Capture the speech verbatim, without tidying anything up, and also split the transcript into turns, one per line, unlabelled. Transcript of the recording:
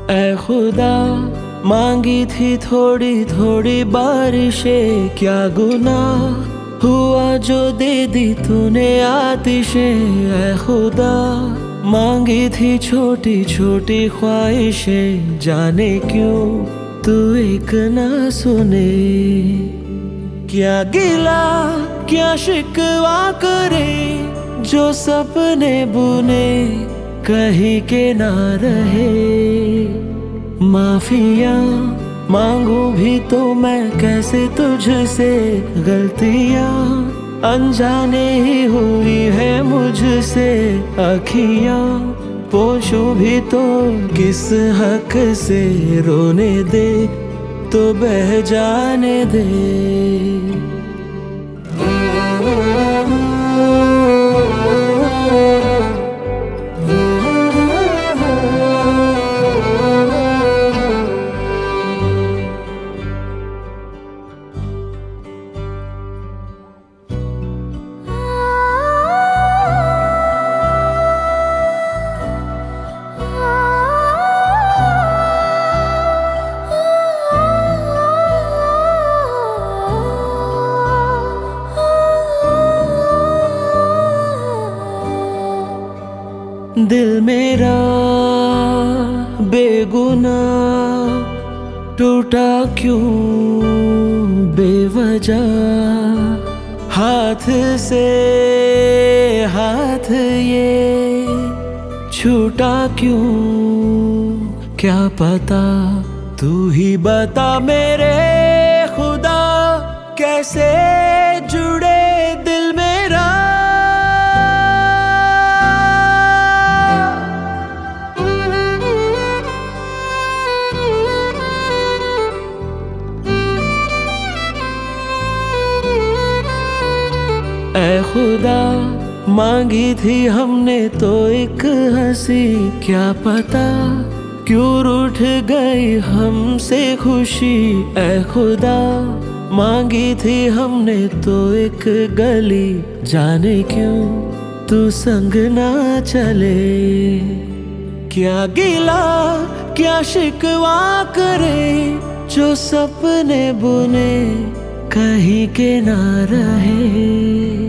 ऐ खुदा मांगी थी थोड़ी थोड़ी बारिशें, क्या गुनाह हुआ जो दे दी तूने आतिशें। ऐ खुदा मांगी थी छोटी छोटी ख्वाहिशें, जाने क्यों तू एक ना सुने। क्या गिला क्या शिकवा करे, जो सपने बुने कहीं के ना रहे। माफिया मांगू भी तो मैं कैसे तुझसे, गलतियां अनजाने ही हुई है मुझसे। अखियां पोंछू भी तो किस हक से, रोने दे तो बह जाने दे। दिल मेरा बेगुनाह टूटा क्यों बेवजह, हाथ से हाथ ये छूटा क्यों क्या पता। तू ही बता मेरे खुदा, कैसे जुड़े दिल मेरा। ऐ खुदा मांगी थी हमने तो एक हंसी, क्या पता क्यों रूठ गई हमसे खुशी। ऐ खुदा मांगी थी हमने तो एक गली, जाने क्यों तू संग ना चले। क्या गिला क्या शिकवा करे, जो सपने बुने कहीं के ना रहे।